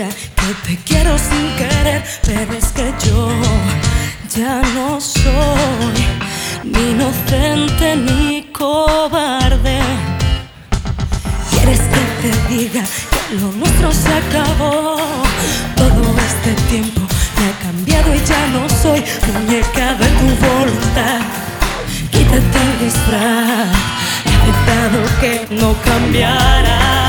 diga que te quiero sin querer, pero es que yo ya no soy ni inocente ni cobarde. ¿Quieres que te diga que lo nuestro se acabó? Todo este tiempo me ha cambiado y ya no soy muñeca de tu voluntad. Quítate el disfraz, he aceptado que no cambiará.